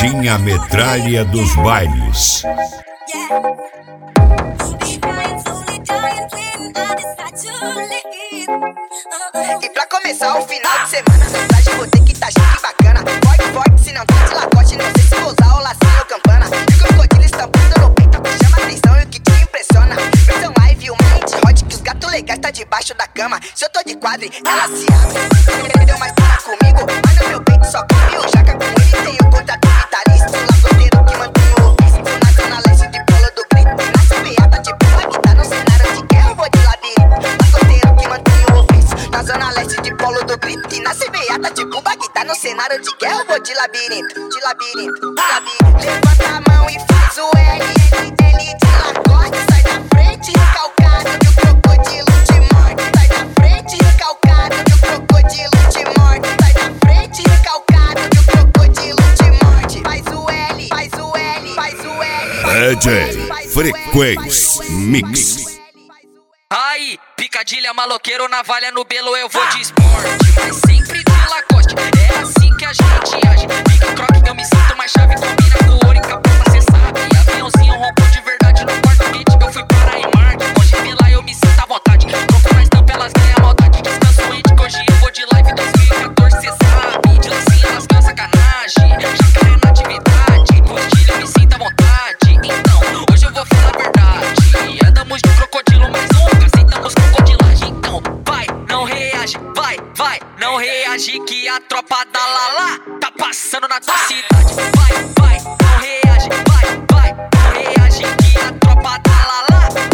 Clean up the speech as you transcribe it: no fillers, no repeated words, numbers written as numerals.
Martinha Metralha dos bailes. E pra começar o final de semana, mensagem vou ter que tá chique bacana. Forte, forte, se não tá de lacoste, não sei se vou usar o lacinho ou campana. E o crocodilo estampando no peito, o que chama atenção e o que te impressiona. Versão live, uma hit hot, que os gatos legais tá debaixo da cama. Se eu tô de quadre, ela se abre. Deu mais para comigo, mas no meu peito só cabe o jaca. Com ele tem o contrato vitalício, lagoteiro que mantém o ofício. Na zona leste de Polo do Grito, e na CBA tá tipo aqui, tá no cenário de guerra, eu vou de labirinto. Lagoteiro que mantém o ofício. Na zona leste de Polo do Grito, e na CBA tá tipo aqui, tá no cenário de guerra, eu vou de labirinto. De labirinto, de labirinto. Levanta a mão e faz o L, L de lacoste. Sai da frente, recalcado, que o crocodilo te morde. Sai da frente, recalcado, que o crocodilo te morde. Sai da frente, recalcado, que o crocodilo te morde. Faz o L, faz o L, faz o L. DJ Frequência Mix. Aí, picadilha, maloqueiro, navalha no belo, eu vou de esporte, mas sempre de Lacoste, é assim que a gente age. Pica croque, eu me sinto mais chave, combina com ouro e capota, cê sabe. Aviãozinho rompou de verdade no quarto-quente, eu fui para a Imark. Hoje vê lá, eu me sinto à vontade, troco na estampa, elas ganham a maldade. Descanso índico, hoje eu vou de live 2014, cê sabe. De lacinha, elas ganham sacanagem, jacaré na atividade. Postilha, eu me sinto à vontade, então, hoje eu vou falar a verdade. Andamos de crocodilo, mas nunca aceitamos crocodilagem. Então, vai, não reage, vai, não reage, que a tropa da Lala tá passando na tua cidade. Vai, não reage, vai, não reage, que a tropa da Lala